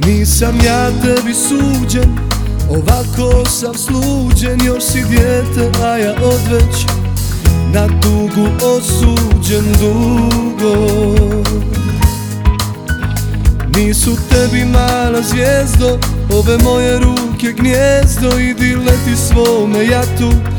Nisam ja tebi suđen, ovako sam sluđen. Još si dijete, a ja odveć na tugu osuđen dugo. Nisu tebi mala zvijezdo ove moje ruke gnijezdo. Idi leti svome, ja tu